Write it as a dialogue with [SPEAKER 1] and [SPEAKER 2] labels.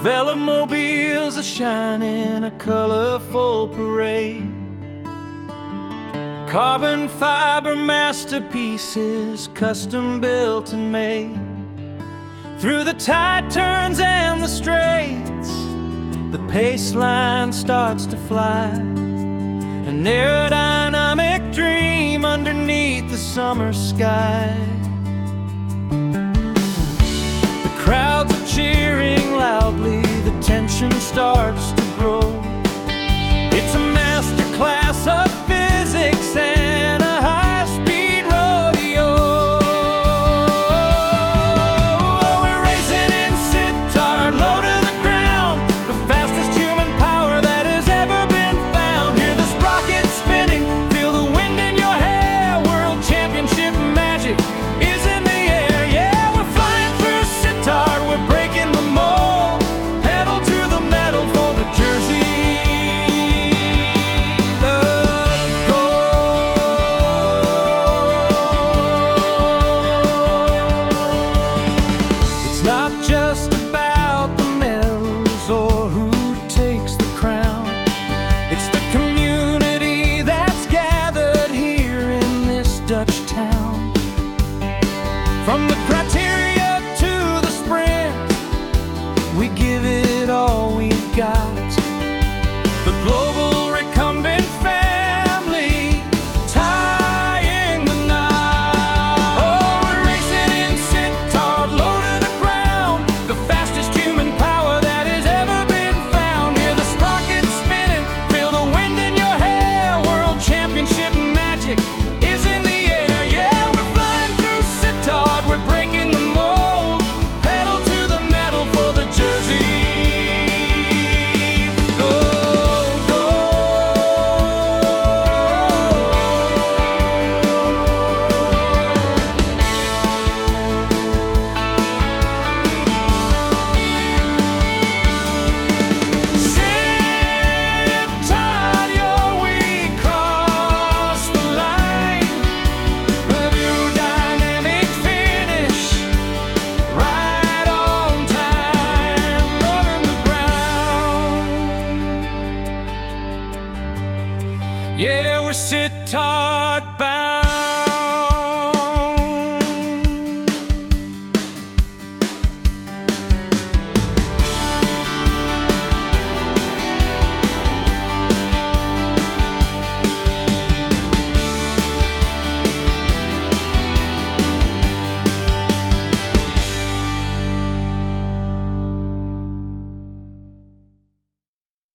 [SPEAKER 1] Velomobiles are shining a colorful parade. Carbon fiber masterpieces, custom built and made. Through the tight turns and the straights, the pace line starts to fly. An aerodynamic dream underneath the summer sky. The crowds are cheering loudly, the tension starts to grow. It's a master class of physics and a high-speed rodeo. We're racing in Sittard, low to the ground, the fastest human power that has ever been found. Hear the sprocket spinning, feel the wind in your hair. World championship magic is in the air. Yeah, we're flying through Sittard, we're breaking the mold. Pedal to the metal for the jersey. Not just about the medals or who takes the crown. It's the community that's gathered here in this Dutch town. From the criteria to the sprint, we give it all we've got. The global recumbent family tying the knot. Oh, we're racing in Sittard, low to the ground, the fastest human power that has ever been found. Hear the sprocket spinning, feel the wind in your hair. World championship magic is in the air. Yeah, we're flying through Sittard, we're breaking the mold. Pedal to the metal for the jersey. Go, go. Sittard, we cross the line. Aerodynamic finish, right on time, running the ground. Yeah, we're Sittard bound.